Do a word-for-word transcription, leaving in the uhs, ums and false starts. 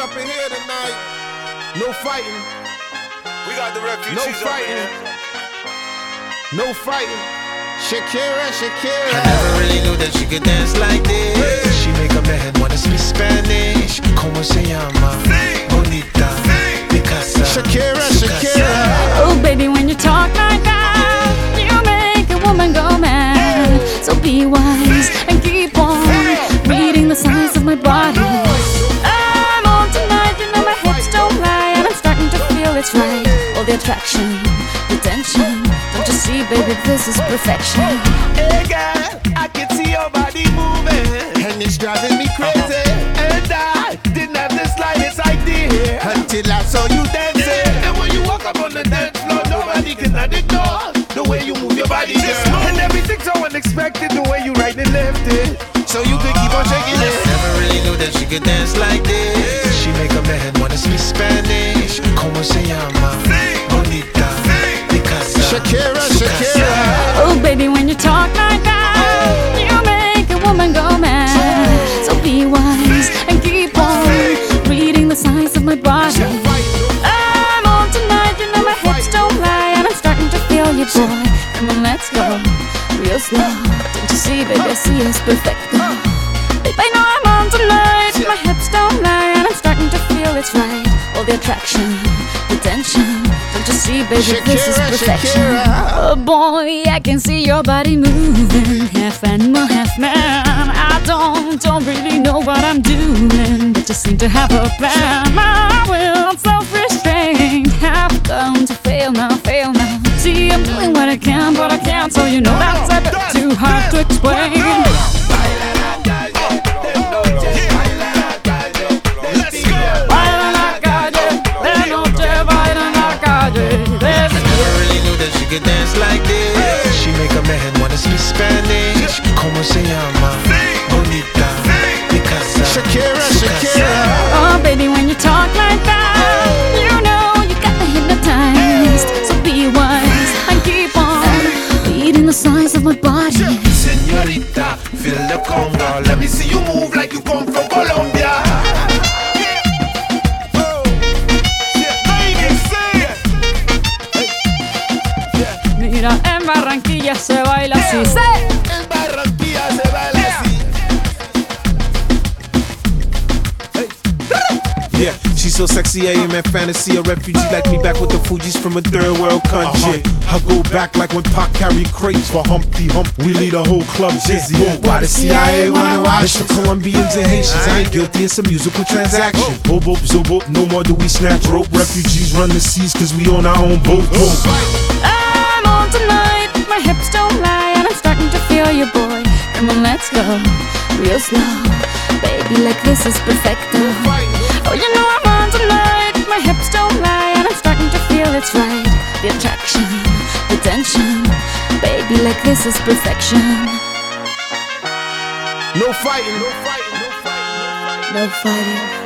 up in here tonight. No fighting. We got the refugees No up in fighting. here. No fighting. Shakira, Shakira. I never really knew that she could dance like this. She make a man wanna speak Spanish. Como se llama? Bonita. Picasa. Shakira, Shakira. Oh baby, when you talk like that, you make a woman go mad. So be wise and keep on reading the signs of my body. I'm on tonight, you know my hips don't lie, and I'm starting to feel it's right. All the attraction, the tension. Don't you see, baby, this is perfection. Hey girl, I can see your body moving, And it's driving me crazy. and I didn't have the slightest idea Until I saw you dancing. And when you walk up on the dance floor, nobody can ignore the way you move your body, girl. And everything's so unexpected, the way you right and left it. So you could keep on shaking it. Never really knew that she could dance like this. She make a man wanna speak Spanish. Como se llama? Bonita. Picasa. Shakira, Shakira. Oh baby, when you talk like that, you make a woman go mad. So be wise and keep on reading the signs of my body. I'm on tonight, you know my hips don't lie, and I'm starting to feel you, boy. Come on, let's go, real slow. Don't you see, baby, I see it's perfect. Babe, I know I'm on tonight, my hips don't lie, and I'm starting to feel it's right. All the attraction, the tension. Don't you see, baby, this is Shakira, perfection. Shakira. Oh boy, I can see your body moving, half animal, half man. I don't, don't really know what I'm doing, but just seem to have a plan. My will, self-restraint, have come to fail now, fail now. See, I'm doing what I can, but I can't, so you know that's a bit too hard to explain. Baila en la calle, de noche baila en la calle. There's a Never really knew that she could dance like this. She make a man wanna speak Spanish. Como se llama? Bonita. Picasa. Shakira, Shakira. Oh, baby, when you talk like that, you know you got me hypnotized. So be wise and keep on reading the signs of my body. Señorita, feel the conga. Let me see you move like you come from Colombia. Mira, en Barranquilla se baila así. ¡Sí! En Barranquilla se baila así. Yeah, she's so sexy, I am in fantasy. A refugee like me back with the Fugees from a third world country. I go back like when Pac carried crates for Humpty Hump. We lead a whole club dizzy. Why the C I A wanna watch? It's the Colombians and Haitians. I ain't guilty, it's a musical transaction. Bobo, zobo, no more do we snatch rope. Refugees run the seas cause we own our own boat. I'm on tonight, my hips don't lie, and I'm starting to feel you, boy. Come on, let's go, real slow. Baby, like this is perfecto. Oh, you know I'm on tonight, my hips don't lie, and I'm starting to feel it's right. The attraction, the tension. Baby, like this is perfection. No fighting. No fighting. No fighting. No fighting.